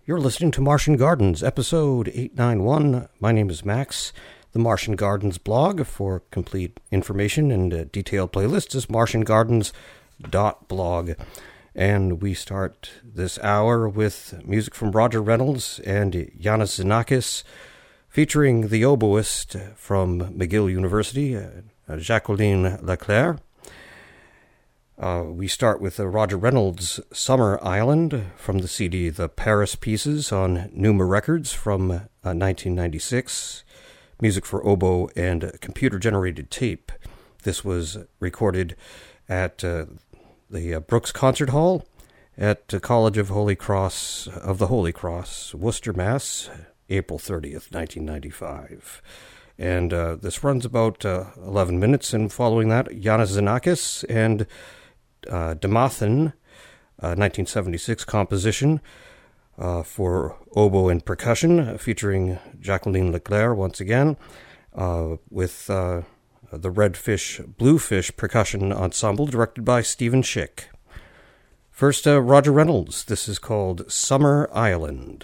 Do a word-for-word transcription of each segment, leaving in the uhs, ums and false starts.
You're listening to Martian Gardens, episode eight ninety-one. My name is Max. The Martian Gardens blog for complete information and uh, detailed playlists is martian gardens dot blog. And we start this hour with music from Roger Reynolds and Yanis Xenakis, featuring the oboist from McGill University, uh, Jacqueline Leclerc. Uh, we start with uh, Roger Reynolds' Summer Island from the C D The Paris Pieces on Numa Records from uh, nineteen ninety-six. Music for oboe and computer-generated tape. This was recorded at uh, the uh, Brooks Concert Hall at the College of Holy Cross of the Holy Cross, Worcester, Mass., April thirtieth, nineteen ninety-five. And uh, this runs about uh, eleven minutes, and following that, Yanis Xenakis and uh, Demathan, uh, nineteen seventy-six composition uh, for oboe and percussion, uh, featuring Jacqueline Leclerc once again, uh, with uh, the Redfish Bluefish Percussion Ensemble, directed by Stephen Schick. First, uh, Roger Reynolds. This is called Summer Island.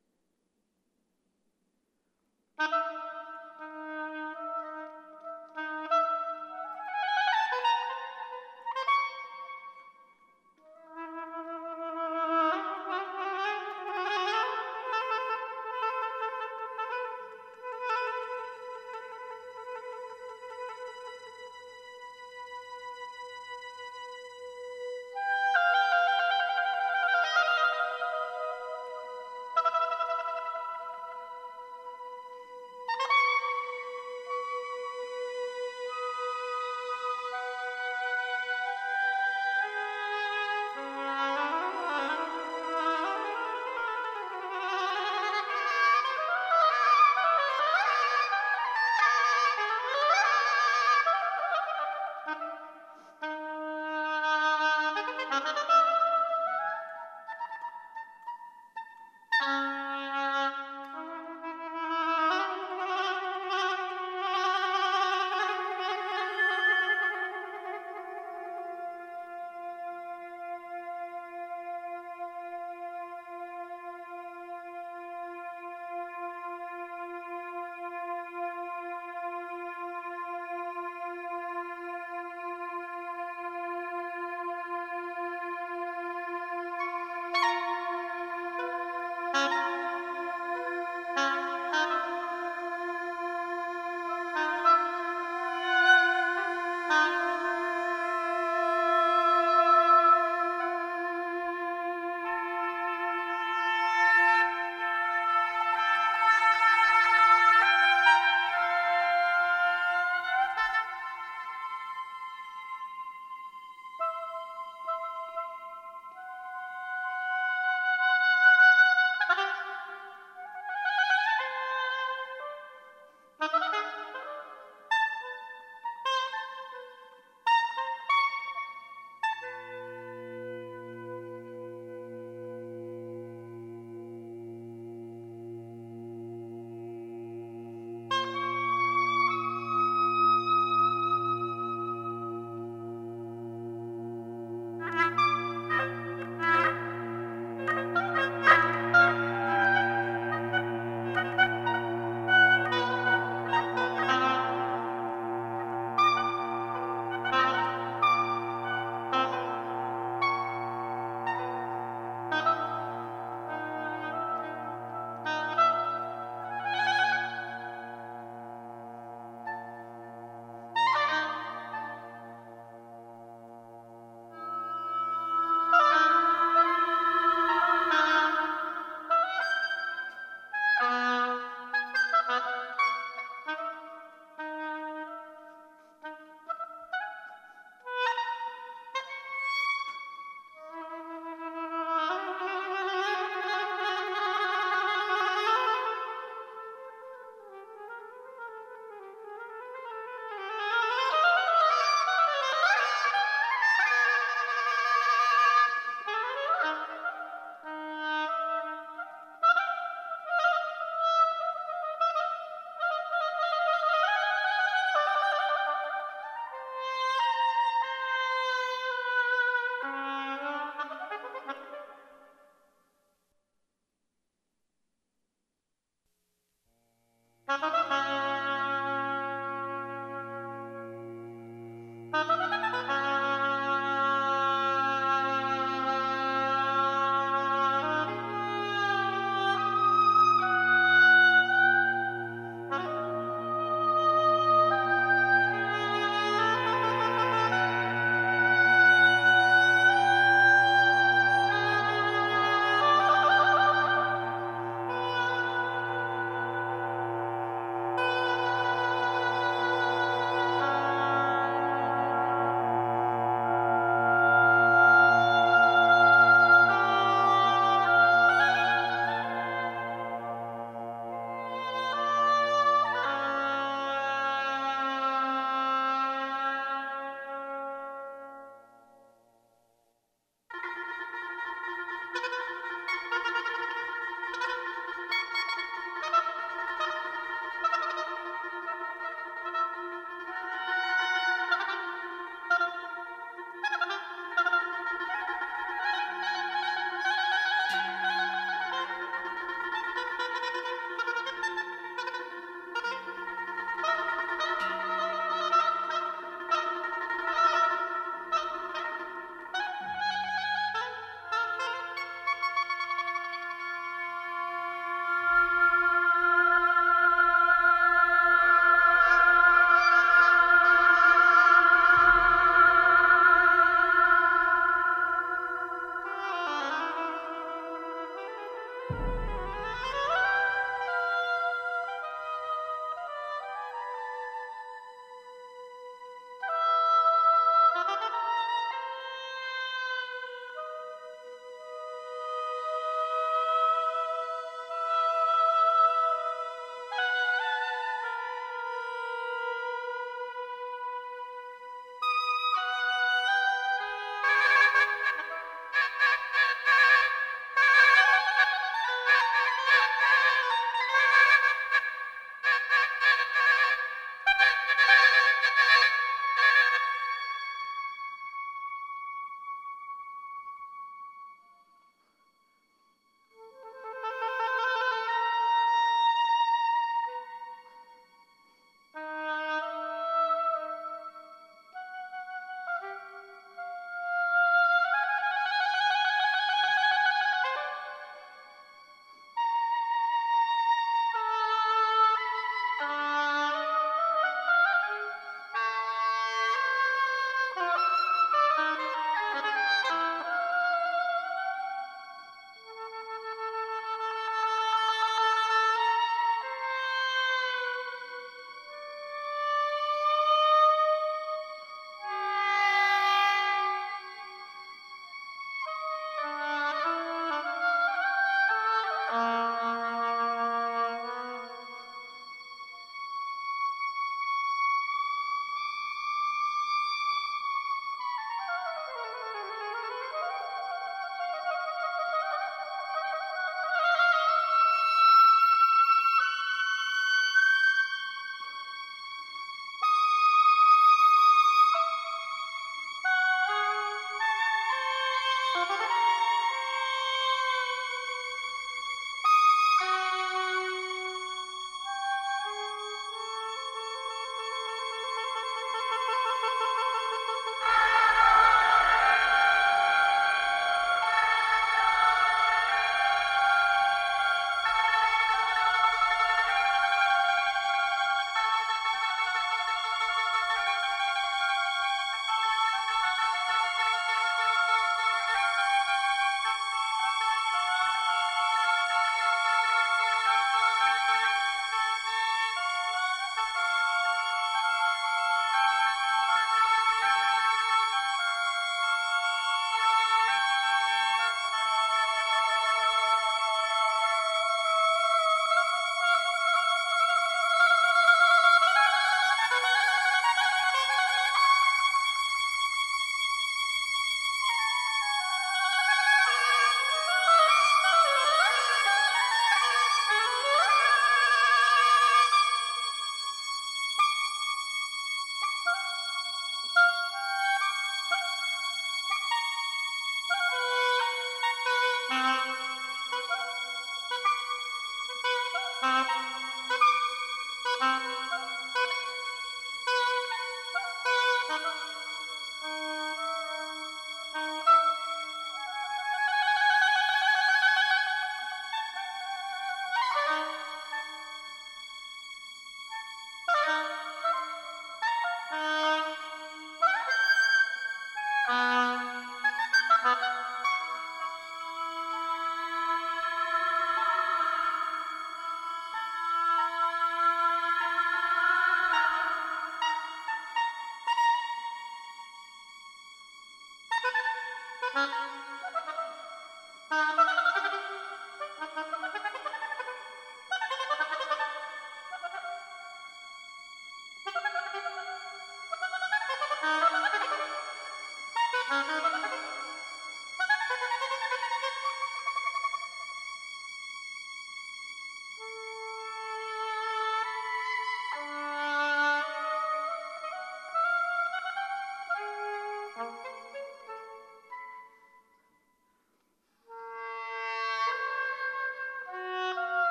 Thank you.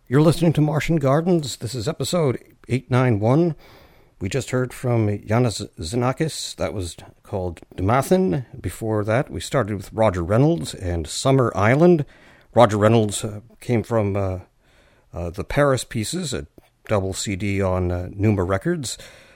You're listening to Martian Gardens. This is episode eight ninety-one. We just heard from Yanis Xenakis. That was called Demathan. Before that, we started with Roger Reynolds and Summer Island. Roger Reynolds uh, came from uh, uh, the Paris Pieces, a double C D on uh, Numa Records.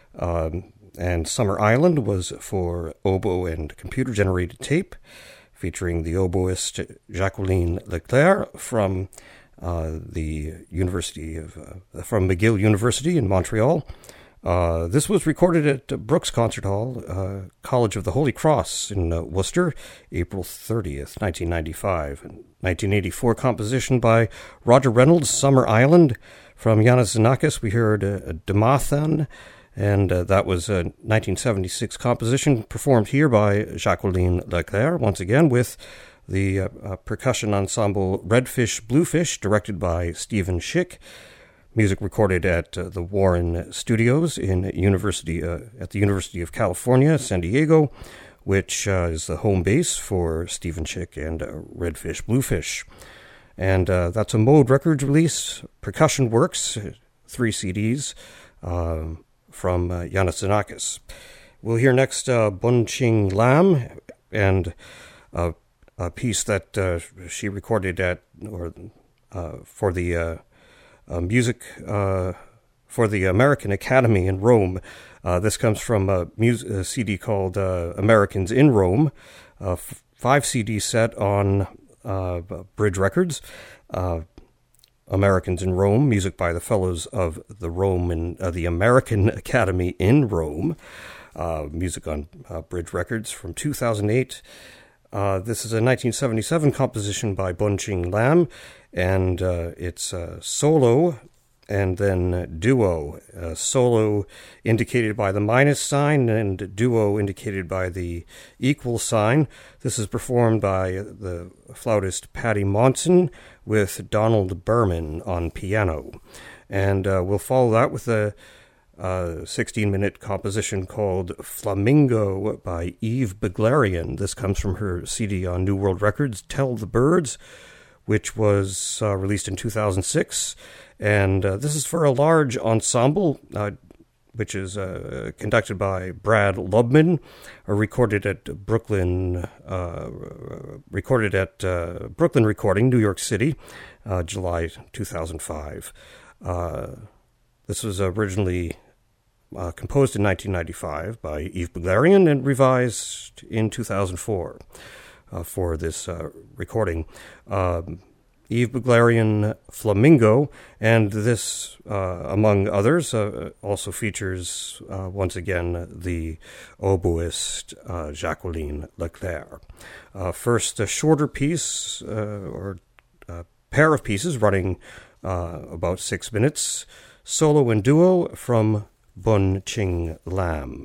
Um, and Summer Island was for oboe and computer-generated tape, featuring the oboist Jacqueline Leclerc from uh, the University of uh, from McGill University in Montreal. Uh, this was recorded at Brooks Concert Hall, uh, College of the Holy Cross in uh, Worcester, April thirtieth, nineteen ninety-five. nineteen eighty-four composition by Roger Reynolds, Summer Island. From Yanis Xenakis, we heard uh, Demathan, and uh, that was a nineteen seventy-six composition performed here by Jacqueline Leclerc, once again with the uh, uh, percussion ensemble Redfish Bluefish, directed by Stephen Schick. Music recorded at uh, the Warren Studios in University uh, at the University of California, San Diego, which uh, is the home base for Stephen Schick and uh, Redfish Bluefish. And uh, that's a Mode Records release, Percussion Works, three C Ds uh, from uh, Yanis Xenakis. We'll hear next uh, Bun Ching Lam, and uh, a piece that uh, she recorded at or uh, for the uh, uh, music uh, for the American Academy in Rome. Uh, this comes from a, mus- a C D called uh, Americans in Rome, a f- five C D set on uh, Bridge Records. Uh, Americans in Rome, music by the fellows of the Roman, uh, the American Academy in Rome. Uh, music on uh, Bridge Records from two thousand eight. Uh, this is a nineteen seventy-seven composition by Bun Ching Lam, and uh, it's uh, solo and then duo. Uh, solo indicated by the minus sign and duo indicated by the equal sign. This is performed by the flautist Patty Monson with Donald Berman on piano. And uh, we'll follow that with a Uh, sixteen-minute composition called Flamingo by Eve Beglarian. This comes from her C D on New World Records, Tell the Birds, which was uh, released in two thousand six. And uh, this is for a large ensemble, uh, which is uh, conducted by Brad Lubman, uh, recorded at Brooklyn, uh, recorded at uh, Brooklyn Recording, New York City, uh, July two thousand five. Uh, This was originally uh, composed in nineteen ninety-five by Eve Beglarian and revised in two thousand four uh, for this uh, recording. Um, Eve Beglarian, Flamingo, and this, uh, among others, uh, also features, uh, once again, the oboist uh, Jacqueline Leclerc. Uh, first, a shorter piece, uh, or a pair of pieces running uh, about six minutes, solo and duo from Bun Ching Lam.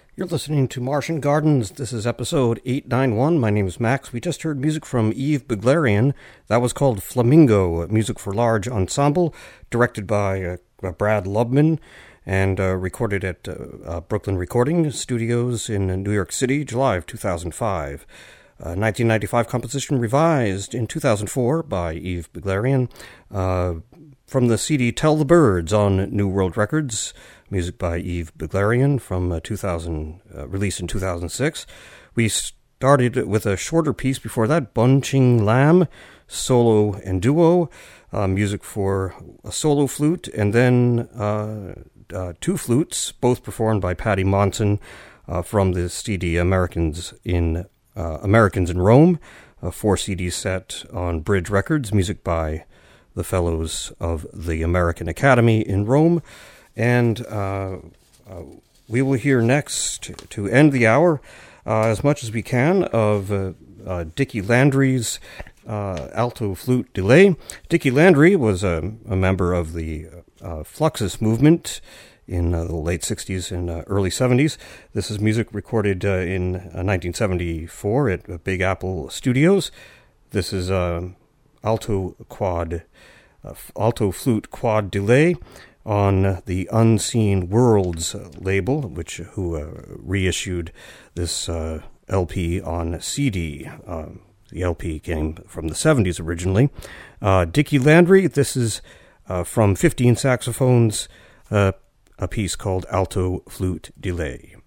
You're listening to Martian Gardens. This is episode eight ninety-one. My name is Max. We just heard music from Yves Beglarian. That was called Flamingo, music for large ensemble, directed by uh, Brad Lubman, and uh, recorded at uh, uh, Brooklyn Recording Studios in New York City, July of two thousand five. Uh, nineteen ninety-five composition revised in two thousand four by Yves Beglarian. Uh, from the C D Tell the Birds on New World Records, music by Yves Beglarian from uh, two thousand, uh, released in two thousand six. We started with a shorter piece before that, Bunching Lamb, solo and duo, uh, music for a solo flute, and then uh, uh, two flutes, both performed by Patty Monson uh, from the C D Americans in uh, Americans in Rome, a four C D set on Bridge Records, music by the Fellows of the American Academy in Rome. And uh, uh, we will hear next, to end the hour, uh, as much as we can, of uh, uh, Dickie Landry's uh, alto flute delay. Dickie Landry was a, a member of the uh, Fluxus movement in uh, the late sixties and uh, early seventies. This is music recorded uh, in uh, nineteen seventy-four at uh, Big Apple Studios. This is uh, alto quad, uh, alto flute quad delay on the Unseen Worlds label, which who uh, reissued this uh, L P on C D. Uh, the L P came from the seventies originally. Uh, Dickie Landry, this is uh, from fifteen Saxophones, uh, a piece called Alto Flute Delay.